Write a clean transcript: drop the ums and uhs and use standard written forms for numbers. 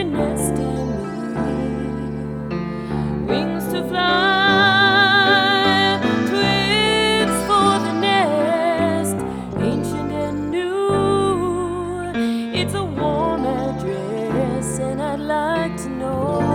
every nest in me. Wings to fly, twigs for the nest, ancient and new. It's a warm address, and I'd like to know